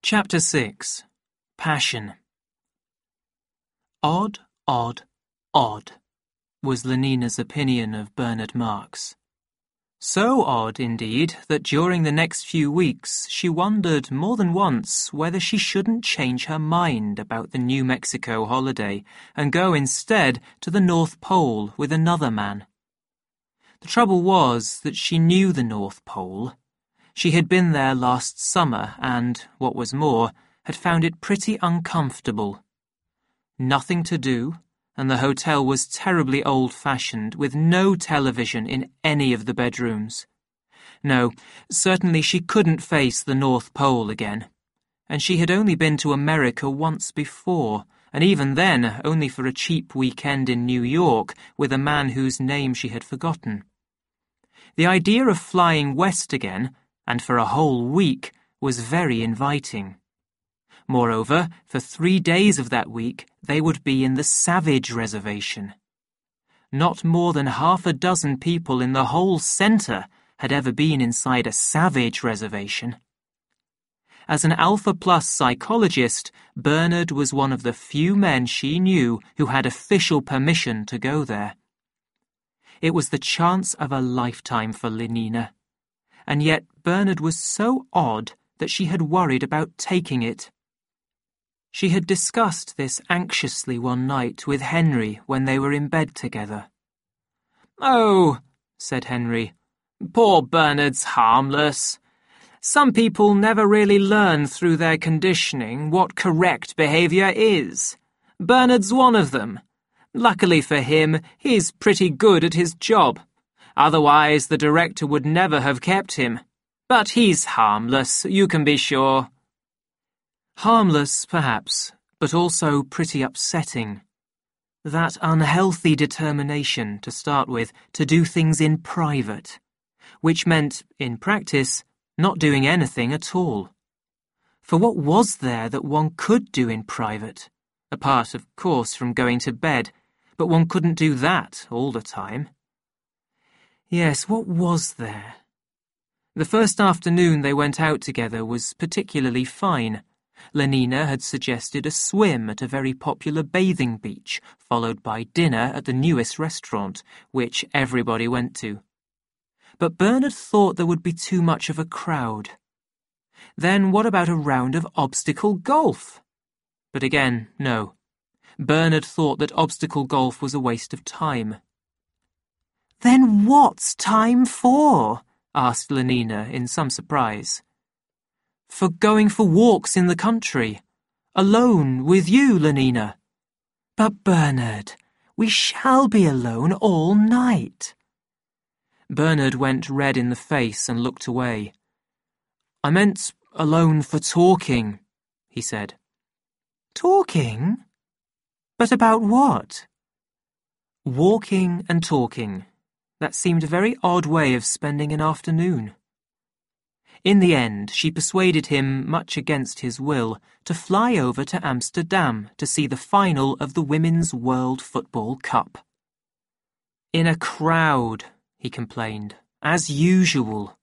Chapter 6. Passion. Odd, odd, odd, was Lenina's opinion of Bernard Marx. So odd, indeed, that during the next few weeks she wondered more than once whether she shouldn't change her mind about the New Mexico holiday and go instead to the North Pole with another man. The trouble was that she knew the North Pole. She had been there last summer and, what was more, had found it pretty uncomfortable. Nothing to do, and the hotel was terribly old-fashioned, with no television in any of the bedrooms. No, certainly she couldn't face the North Pole again. And she had only been to America once before, and even then only for a cheap weekend in New York with a man whose name she had forgotten. The idea of flying west again, and for a whole week, was very inviting. Moreover, for 3 days of that week, they would be in the Savage Reservation. Not more than half a dozen people in the whole center had ever been inside a Savage Reservation. As an Alpha Plus psychologist, Bernard was one of the few men she knew who had official permission to go there. It was the chance of a lifetime for Lenina. And yet Bernard was so odd that she had worried about taking it. She had discussed this anxiously one night with Henry when they were in bed together. "Oh," said Henry, "poor Bernard's harmless. Some people never really learn through their conditioning what correct behavior is. Bernard's one of them. Luckily for him, he's pretty good at his job. Otherwise, the director would never have kept him. But he's harmless, you can be sure." Harmless, perhaps, but also pretty upsetting. That unhealthy determination, to start with, to do things in private, which meant, in practice, not doing anything at all. For what was there that one could do in private? Apart, of course, from going to bed, but one couldn't do that all the time. Yes, what was there? The first afternoon they went out together was particularly fine. Lenina had suggested a swim at a very popular bathing beach, followed by dinner at the newest restaurant, which everybody went to. But Bernard thought there would be too much of a crowd. Then what about a round of obstacle golf? But again, no. Bernard thought that obstacle golf was a waste of time. "Then what's time for?" asked Lenina in some surprise. "For going for walks in the country. Alone with you, Lenina." "But Bernard, we shall be alone all night." Bernard went red in the face and looked away. "I meant alone for talking," he said. "Talking? But about what?" "Walking and talking. That seemed a very odd way of spending an afternoon." In the end, she persuaded him, much against his will, to fly over to Amsterdam to see the final of the Women's World Football Cup. "In a crowd," he complained, "as usual."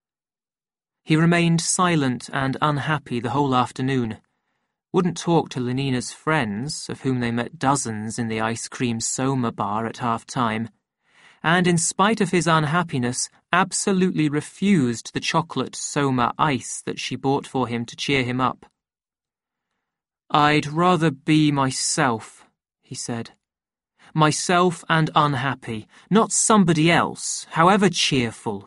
He remained silent and unhappy the whole afternoon. Wouldn't talk to Lenina's friends, of whom they met dozens in the ice cream Soma bar at half-time, and in spite of his unhappiness, absolutely refused the chocolate Soma ice that she bought for him to cheer him up. "I'd rather be myself," he said. "Myself and unhappy, not somebody else, however cheerful."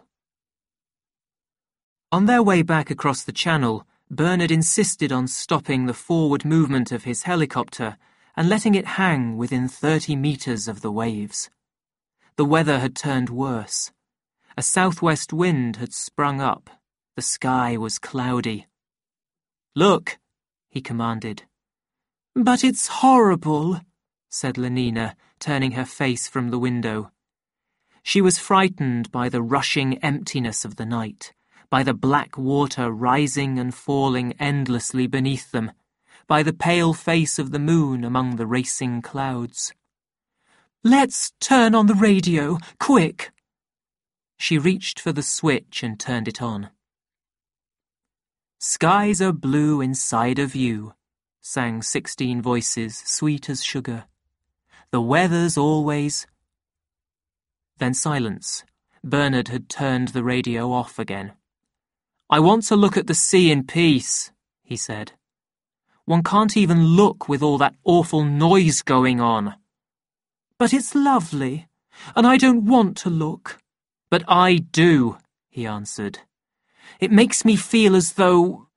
On their way back across the channel, Bernard insisted on stopping the forward movement of his helicopter and letting it hang within 30 meters of the waves. The weather had turned worse. A southwest wind had sprung up. The sky was cloudy. "Look," he commanded. "But it's horrible," said Lenina, turning her face from the window. She was frightened by the rushing emptiness of the night, by the black water rising and falling endlessly beneath them, by the pale face of the moon among the racing clouds. "Let's turn on the radio, quick!" She reached for the switch and turned it on. Skies are blue inside of you, sang 16 voices, sweet as sugar. The weather's always... Then silence. Bernard had turned the radio off again. I want to look at the sea in peace, he said. One can't even look with all that awful noise going on. But it's lovely, and I don't want to look. But I do, he answered. It makes me feel as though...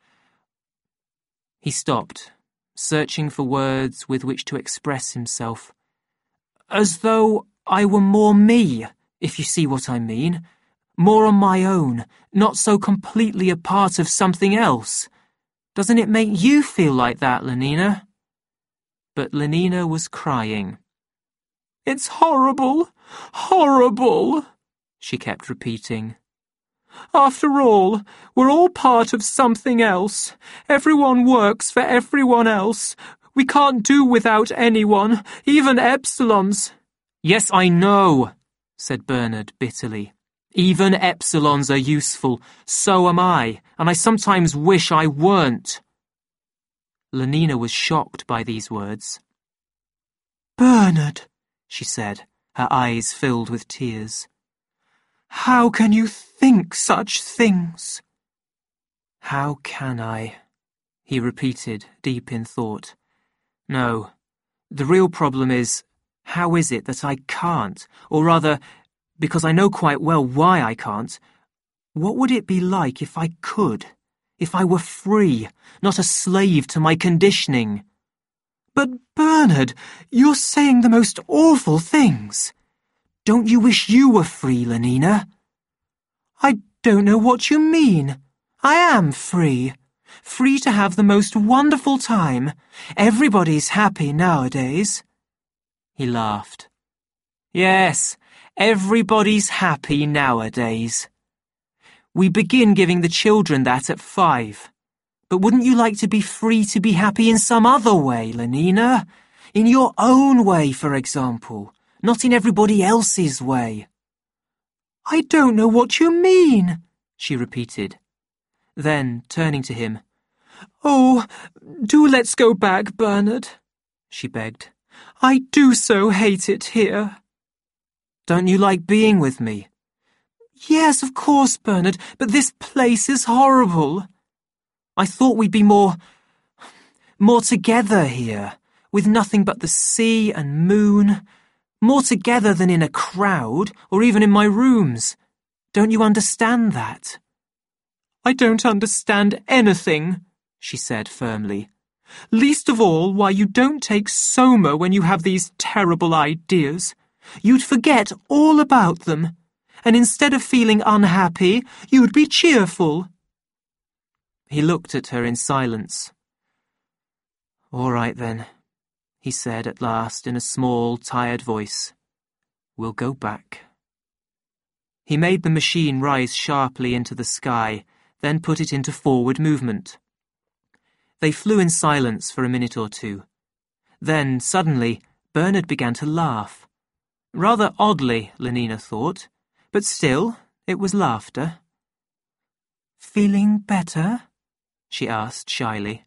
He stopped, searching for words with which to express himself. As though I were more me, if you see what I mean. More on my own, not so completely a part of something else. Doesn't it make you feel like that, Lenina? But Lenina was crying. It's horrible, horrible, she kept repeating. After all, we're all part of something else. Everyone works for everyone else. We can't do without anyone, even epsilons. Yes, I know, said Bernard bitterly. Even epsilons are useful, so am I, and I sometimes wish I weren't. Lenina was shocked by these words. Bernard, she said, her eyes filled with tears. How can you think such things? How can I? He repeated, deep in thought. No, the real problem is, how is it that I can't, or rather, because I know quite well why I can't, what would it be like if I could, if I were free, not a slave to my conditioning? But Bernard, you're saying the most awful things. Don't you wish you were free, Lenina? I don't know what you mean. I am free. Free to have the most wonderful time. Everybody's happy nowadays. He laughed. Yes, everybody's happy nowadays. We begin giving the children that at 5. But wouldn't you like to be free to be happy in some other way, Lenina? In your own way, for example, not in everybody else's way. I don't know what you mean, she repeated. Then, turning to him, Oh, do let's go back, Bernard, she begged. I do so hate it here. Don't you like being with me? Yes, of course, Bernard, but this place is horrible. I thought we'd be more together here, with nothing but the sea and moon, more together than in a crowd, or even in my rooms. Don't you understand that? I don't understand anything, she said firmly. Least of all why you don't take Soma when you have these terrible ideas. You'd forget all about them, and instead of feeling unhappy, you'd be cheerful. He looked at her in silence. All right then, he said at last in a small, tired voice. We'll go back. He made the machine rise sharply into the sky, then put it into forward movement. They flew in silence for a minute or two. Then, suddenly, Bernard began to laugh. Rather oddly, Lenina thought, but still, it was laughter. Feeling better? She asked shyly.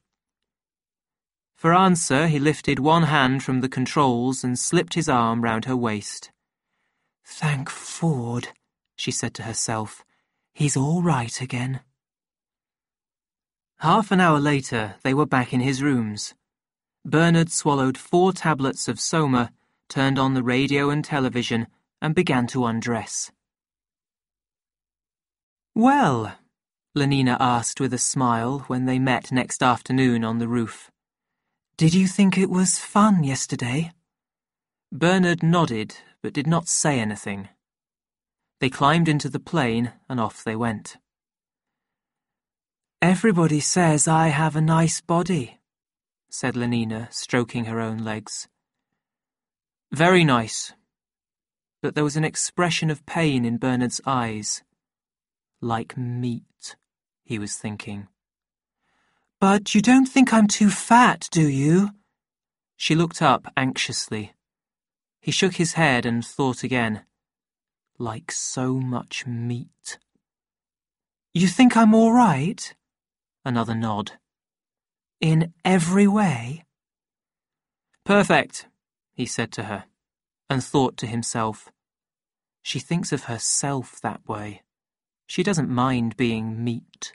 For answer, he lifted one hand from the controls and slipped his arm round her waist. Thank Ford, she said to herself. He's all right again. Half an hour later, they were back in his rooms. Bernard swallowed 4 tablets of Soma, turned on the radio and television, and began to undress. Well, Lenina asked with a smile when they met next afternoon on the roof. Did you think it was fun yesterday? Bernard nodded, but did not say anything. They climbed into the plane and off they went. Everybody says I have a nice body, said Lenina, stroking her own legs. Very nice. But there was an expression of pain in Bernard's eyes. Like meat, he was thinking. But you don't think I'm too fat, do you? She looked up anxiously. He shook his head and thought again. Like so much meat. You think I'm all right? Another nod. In every way? Perfect, he said to her, and thought to himself, she thinks of herself that way. She doesn't mind being meat.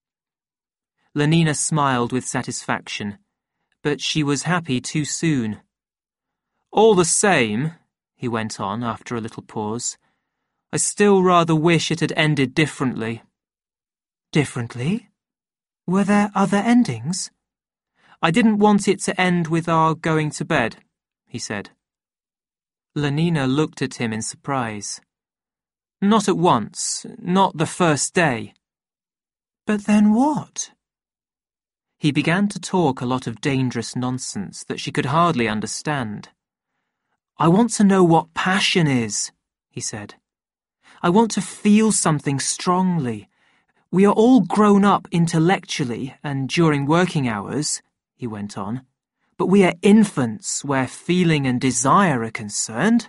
Lenina smiled with satisfaction, but she was happy too soon. All the same, he went on after a little pause, I still rather wish it had ended differently. Differently? Were there other endings? I didn't want it to end with our going to bed, he said. Lenina looked at him in surprise. Not at once, not the first day. But then what? He began to talk a lot of dangerous nonsense that she could hardly understand. I want to know what passion is, he said. I want to feel something strongly. We are all grown up intellectually and during working hours, he went on, but we are infants where feeling and desire are concerned.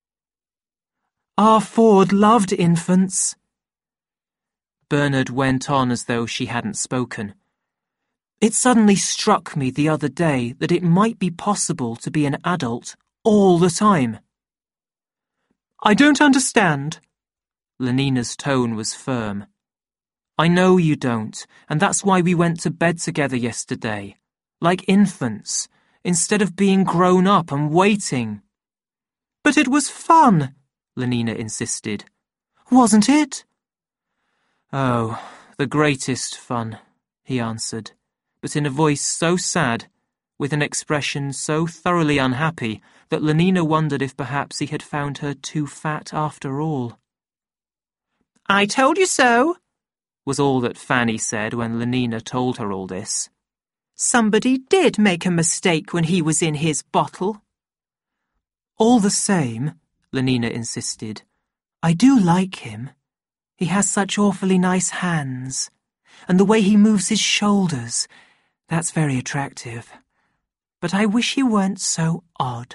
Our Ford loved infants. Bernard went on as though she hadn't spoken. It suddenly struck me the other day that it might be possible to be an adult all the time. I don't understand. Lenina's tone was firm. I know you don't, and that's why we went to bed together yesterday, like infants, instead of being grown up and waiting. But it was fun, Lenina insisted. Wasn't it? Oh, the greatest fun, he answered, but in a voice so sad, with an expression so thoroughly unhappy, that Lenina wondered if perhaps he had found her too fat after all. I told you so, was all that Fanny said when Lenina told her all this. Somebody did make a mistake when he was in his bottle. All the same, Lenina insisted, I do like him. He has such awfully nice hands, and the way he moves his shoulders, that's very attractive. But I wish he weren't so odd.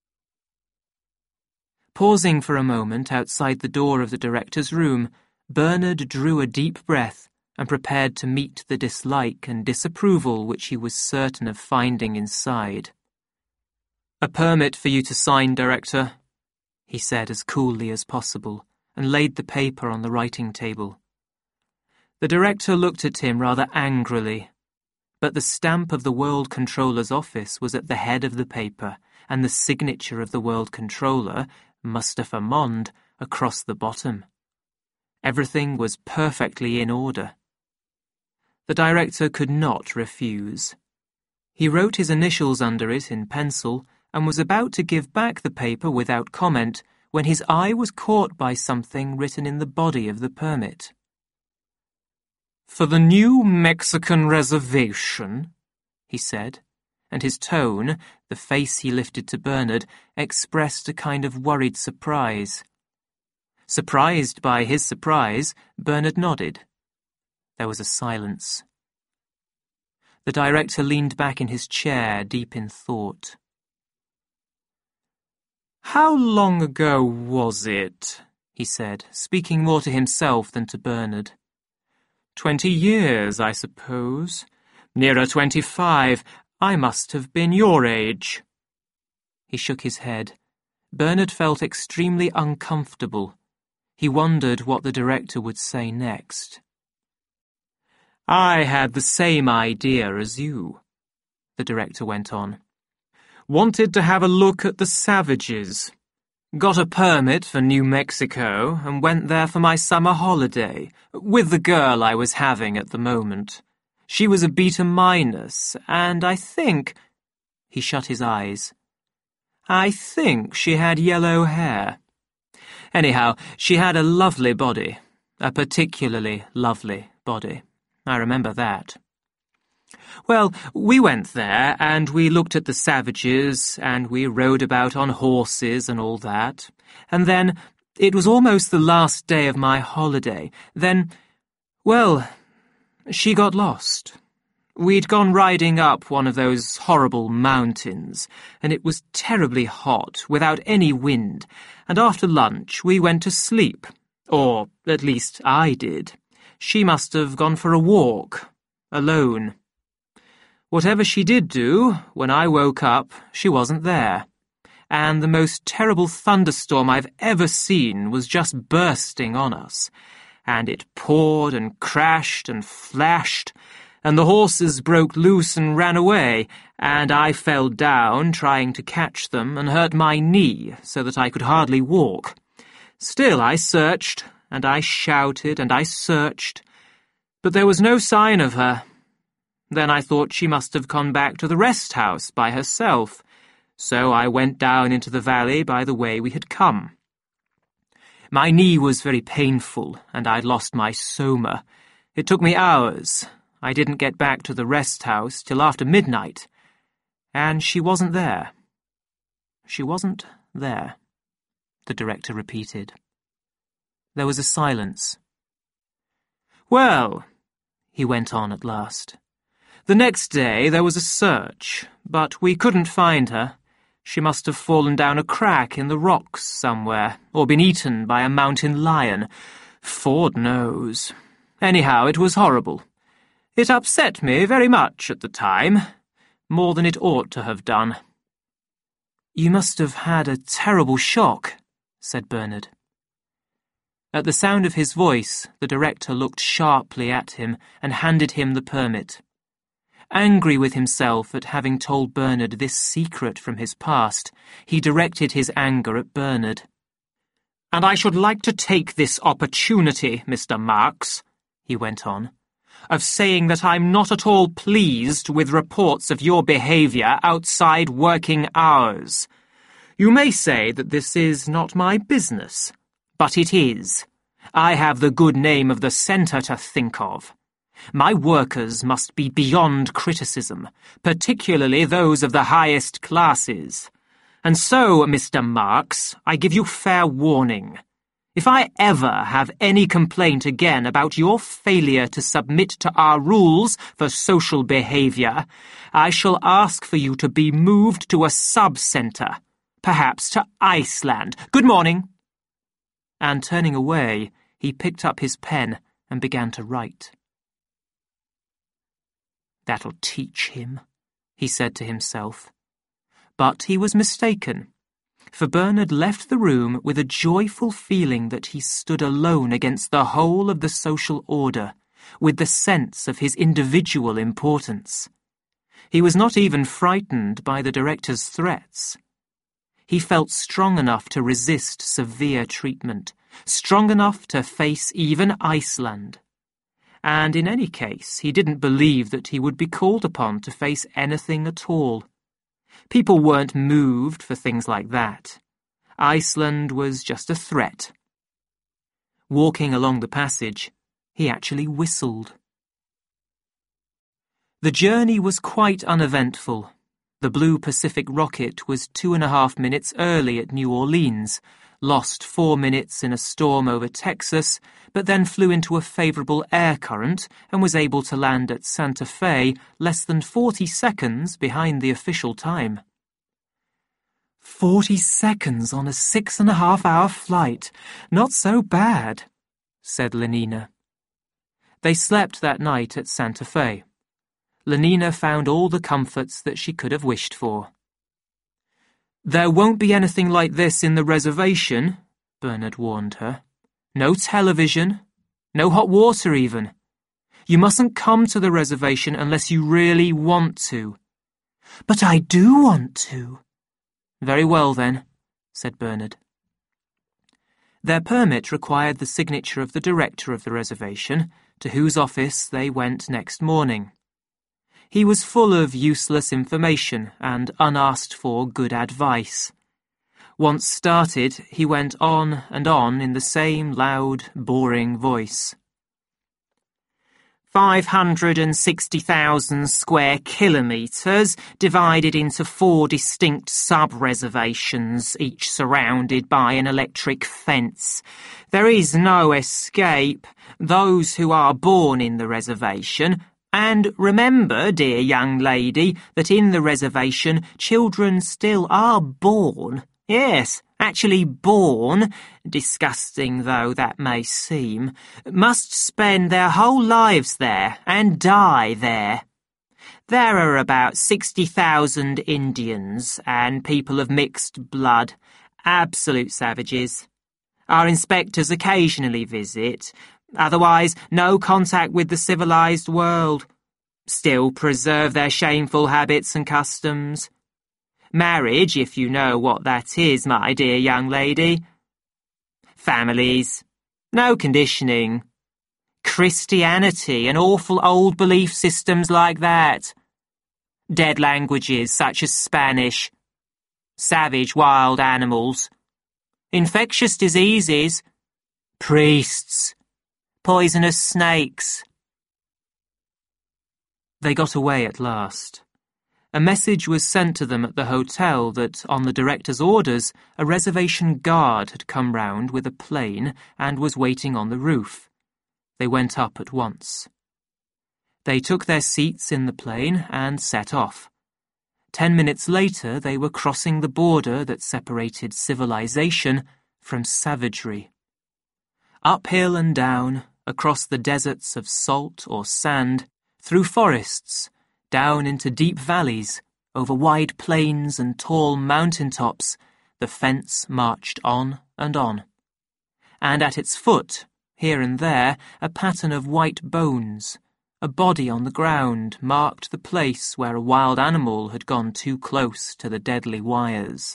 Pausing for a moment outside the door of the director's room, Bernard drew a deep breath and prepared to meet the dislike and disapproval which he was certain of finding inside. A permit for you to sign, Director, he said as coolly as possible, and laid the paper on the writing table. The director looked at him rather angrily, but the stamp of the World Controller's office was at the head of the paper, and the signature of the World Controller, Mustapha Mond, across the bottom. Everything was perfectly in order. The director could not refuse. He wrote his initials under it in pencil and was about to give back the paper without comment when his eye was caught by something written in the body of the permit. For the New Mexican Reservation, he said, and his tone, the face he lifted to Bernard, expressed a kind of worried surprise. Surprised by his surprise, Bernard nodded. There was a silence. The director leaned back in his chair, deep in thought. How long ago was it? He said, speaking more to himself than to Bernard. 20 years, I suppose. Nearer 25. I must have been your age. He shook his head. Bernard felt extremely uncomfortable. He wondered what the director would say next. I had the same idea as you, the director went on. Wanted to have a look at the savages. Got a permit for New Mexico and went there for my summer holiday, with the girl I was having at the moment. She was a beta minus, and I think... He shut his eyes. I think she had yellow hair. Anyhow, she had a lovely body, a particularly lovely body. I remember that. Well, we went there, and we looked at the savages, and we rode about on horses and all that. And then, it was almost the last day of my holiday. Then, well, she got lost. We'd gone riding up one of those horrible mountains, and it was terribly hot, without any wind, and after lunch we went to sleep. Or, at least, I did. She must have gone for a walk. alone. Whatever she did do, when I woke up, she wasn't there, and the most terrible thunderstorm I've ever seen was just bursting on us, and it poured and crashed and flashed, and the horses broke loose and ran away, and I fell down trying to catch them and hurt my knee so that I could hardly walk. Still I searched, and I shouted, and I searched, but there was no sign of her. Then I thought she must have gone back to the rest house by herself, so I went down into the valley by the way we had come. My knee was very painful, and I'd lost my soma. It took me hours. I didn't get back to the rest house till after midnight, and she wasn't there. She wasn't there, the director repeated. There was a silence. Well, he went on at last. The next day there was a search, but we couldn't find her. She must have fallen down a crack in the rocks somewhere, or been eaten by a mountain lion. Ford knows. Anyhow, it was horrible. It upset me very much at the time, more than it ought to have done. You must have had a terrible shock, said Bernard. At the sound of his voice, the director looked sharply at him and handed him the permit. Angry with himself at having told Bernard this secret from his past, he directed his anger at Bernard. "And I should like to take this opportunity, Mr. Marks," he went on, "of saying that I'm not at all pleased with reports of your behaviour outside working hours. You may say that this is not my business, but it is. I have the good name of the centre to think of. My workers must be beyond criticism, particularly those of the highest classes. And so, Mr. Marks, I give you fair warning. If I ever have any complaint again about your failure to submit to our rules for social behaviour, I shall ask for you to be moved to a sub-centre, perhaps to Iceland. Good morning." And turning away, he picked up his pen and began to write. "That'll teach him," he said to himself. But he was mistaken, for Bernard left the room with a joyful feeling that he stood alone against the whole of the social order, with the sense of his individual importance. He was not even frightened by the director's threats. He felt strong enough to resist severe treatment, strong enough to face even Iceland. And in any case, he didn't believe that he would be called upon to face anything at all. People weren't moved for things like that. Iceland was just a threat. Walking along the passage, he actually whistled. The journey was quite uneventful. The Blue Pacific rocket was 2.5 minutes early at New Orleans, lost 4 minutes in a storm over Texas, but then flew into a favourable air current and was able to land at Santa Fe less than 40 seconds behind the official time. 40 seconds on a 6.5-hour flight. Not so bad, said Lenina. They slept that night at Santa Fe. Lenina found all the comforts that she could have wished for. "There won't be anything like this in the reservation," Bernard warned her. "No television, no hot water even. You mustn't come to the reservation unless you really want to." "But I do want to." "Very well then," said Bernard. Their permit required the signature of the director of the reservation, to whose office they went next morning. He was full of useless information and unasked-for good advice. Once started, he went on and on in the same loud, boring voice. 560,000 square kilometres, divided into 4 distinct sub-reservations, each surrounded by an electric fence. There is no escape. Those who are born in the reservation... And remember, dear young lady, that in the reservation children still are born. Yes, actually born, disgusting though that may seem, must spend their whole lives there and die there. There are about 60,000 Indians and people of mixed blood, absolute savages. Our inspectors occasionally visit, otherwise no contact with the civilized world. Still preserve their shameful habits and customs. Marriage, if you know what that is, my dear young lady. Families. No conditioning. Christianity and awful old belief systems like that. Dead languages such as Spanish. Savage wild animals. Infectious diseases. Priests. Poisonous snakes. They got away at last. A message was sent to them at the hotel that, on the director's orders, a reservation guard had come round with a plane and was waiting on the roof. They went up at once. They took their seats in the plane and set off. 10 minutes later, they were crossing the border that separated civilization from savagery. Uphill and down, across the deserts of salt or sand, through forests, down into deep valleys, over wide plains and tall mountain tops, the fence marched on and on. And at its foot, here and there, a pattern of white bones, a body on the ground, marked the place where a wild animal had gone too close to the deadly wires.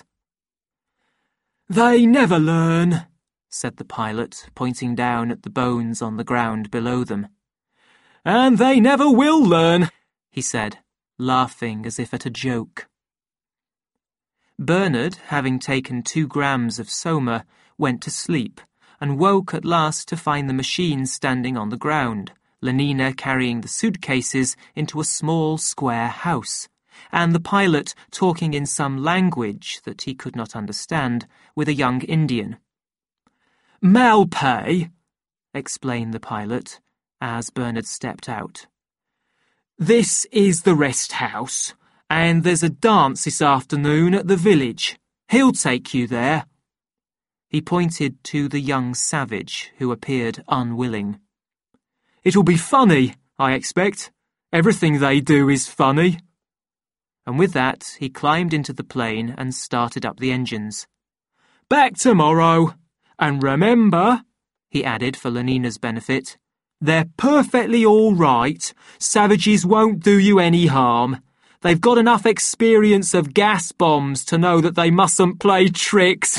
"They never learn," said the pilot, pointing down at the bones on the ground below them. "And they never will learn," he said, laughing as if at a joke. Bernard, having taken 2 grams of soma, went to sleep and woke at last to find the machine standing on the ground, Lenina carrying the suitcases into a small square house, and the pilot talking in some language that he could not understand with a young Indian. "Malpay," explained the pilot, as Bernard stepped out. "This is the rest house, and there's a dance this afternoon at the village. He'll take you there." He pointed to the young savage, who appeared unwilling. "It'll be funny, I expect. Everything they do is funny." And with that, he climbed into the plane and started up the engines. "Back tomorrow. And remember," he added for Lenina's benefit, "they're perfectly all right. Savages won't do you any harm. They've got enough experience of gas bombs to know that they mustn't play tricks."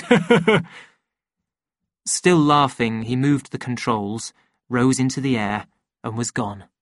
Still laughing, he moved the controls, rose into the air, and was gone.